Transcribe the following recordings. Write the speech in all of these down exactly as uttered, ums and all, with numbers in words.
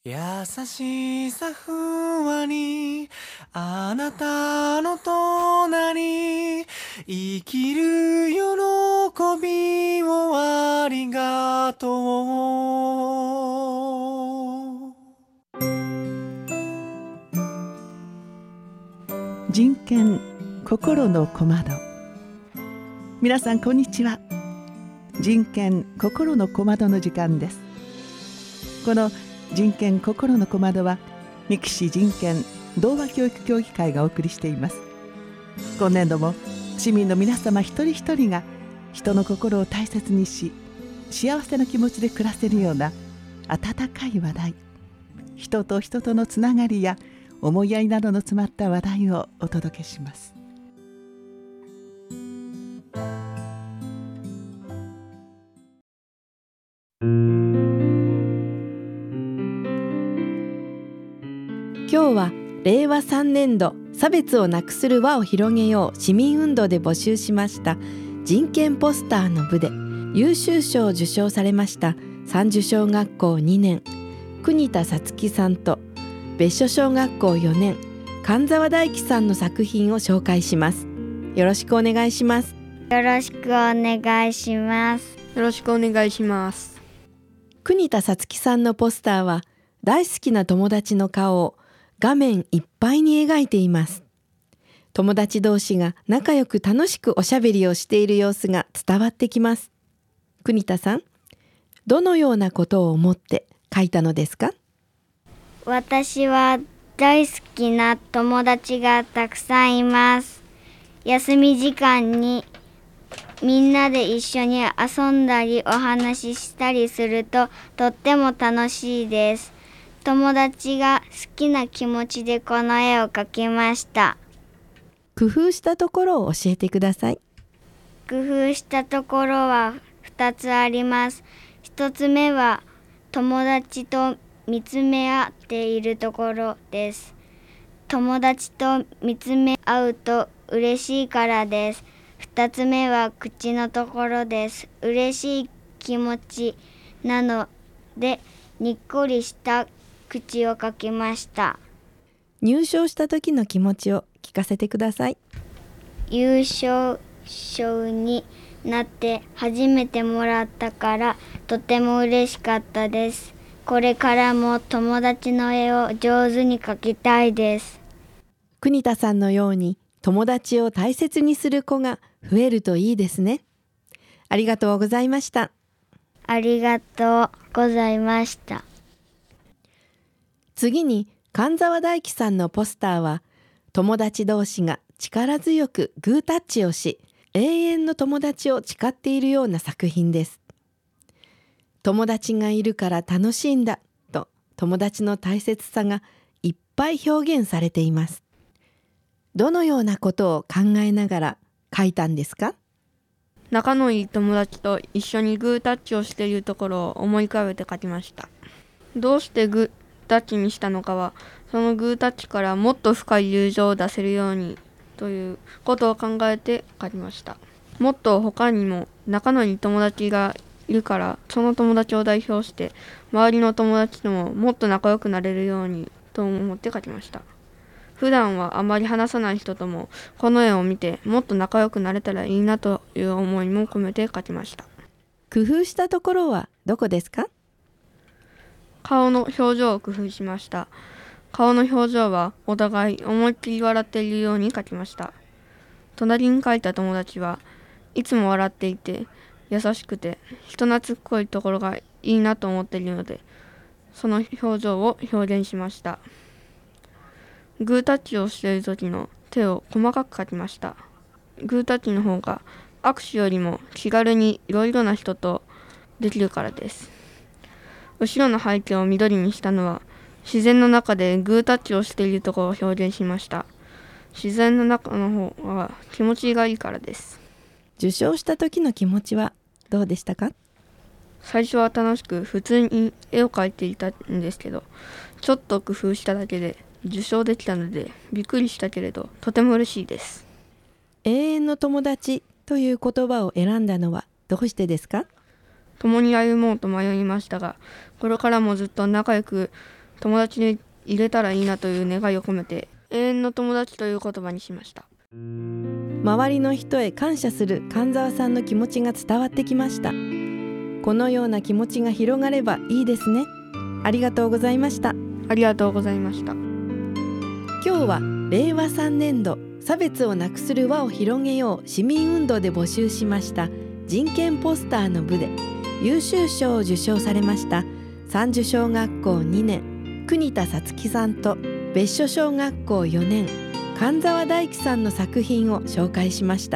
優しさふわりあなたの隣生きる喜びをありがとう。 人権心の小窓。皆さんこんにちは。人権心の小窓の時間です。この人権心の小窓は三木市人権童話教育協議会がお送りしています。今年度も市民の皆様一人一人が人の心を大切にし、幸せな気持ちで暮らせるような温かい話題、人と人とのつながりや思いやりなどの詰まった話題をお届けします。 今日はれいわさんねんど差別をなくする輪を広げよう市民運動で募集しました人権ポスターの部で優秀賞を受賞されました三樹小学校にねん国田さつきさんと別所小学校よねん神沢大樹さんの作品を紹介します。よろしくお願いします。 よろしくお願いします。 よろしくお願いします。 国田さつきさんのポスターは大好きな友達の顔を画面いっぱいに描いています。友達同士が仲良く楽しくおしゃべりをしている様子が伝わってきます。国田さん、どのようなことを思って描いたのですか？ 私は大好きな友達がたくさんいます。休み時間にみんなで一緒に遊んだりお話ししたりするととっても楽しいです。友達が好きな気持ちでこの絵を描きました。 工夫したところを教えてください。 工夫したところはふたつあります。ひとつめは友達と見つめ合っているところです。友達と見つめ合うと嬉しいからです。ふたつめは口のところです。嬉しい気持ちなのでにっこりした口を描きました。 入賞した時の気持ちを聞かせてください。 優勝賞になって初めてもらったからとても嬉しかったです。これからも友達の絵を上手に描きたいです。 国田さんのように友達を大切にする子が増えるといいですね。ありがとうございました。 ありがとうございました。 次に神沢大樹さんのポスターは友達同士が力強くグータッチをし永遠の友達を誓っているような作品です。友達がいるから楽しいんだと友達の大切さがいっぱい表現されています。どのようなことを考えながら描いたんですか？ 仲のいい友達と一緒にグータッチをしているところを思い浮かべて描きました。どうしてグータッチにしたのかは、そのグータッチからもっと深い友情を出せるようにということを考えて描きました。もっと他にも仲のいい友達がいるから、その友達を代表して周りの友達とももっと仲良くなれるようにと思って描きました。普段はあまり話さない人ともこの絵を見てもっと仲良くなれたらいいなという思いも込めて描きました。 工夫したところはどこですか？ 顔の表情を工夫しました。顔の表情はお互い思いっきり笑っているように描きました。隣に描いた友達はいつも笑っていて優しくて人懐っこいところがいいなと思っているので、その表情を表現しました。グータッチをしている時の手を細かく描きました。グータッチの方が握手よりも気軽にいろいろな人とできるからです。後ろの背景を緑にしたのは自然の中でグータッチをしているところを表現しました。自然の中の方が気持ちがいいからです。 受賞した時の気持ちはどうでしたか？ 最初は楽しく普通に絵を描いていたんですけど、ちょっと工夫しただけで受賞できたのでびっくりしたけれどとても嬉しいです。 永遠の友達という言葉を選んだのはどうしてですか？ 共に歩もうと迷いましたが、これからもずっと仲良く友達に入れたらいいなという願いを込めて、永遠の友達という言葉にしました。 周りの人へ感謝する神沢さんの気持ちが伝わってきました。このような気持ちが広がればいいですね。ありがとうございました。 ありがとうございました。 今日はれいわさんねんど差別をなくする輪を広げよう市民運動で募集しました人権ポスターの部で優秀賞を受賞されました三樹小学校にねん国田さつきさんと別所小学校よねん神沢大樹さんの作品を紹介しました。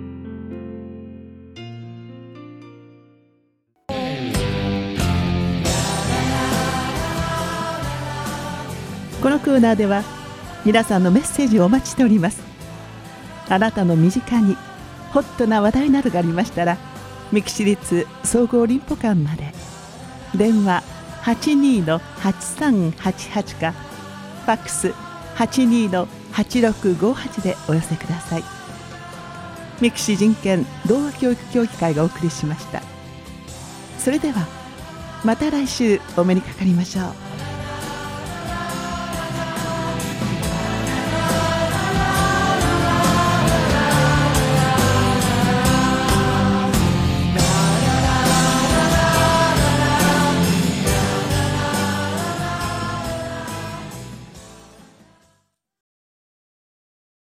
このコーナーでは皆さんのメッセージをお待ちしております。あなたの身近にホットな話題などがありましたら、三木市立総合林保館まで電話 はちにーのはちさんはちはち かファックス はちにーのはちろくごはち でお寄せください。三木市人権童話教育協議会がお送りしました。それではまた来週お目にかかりましょう。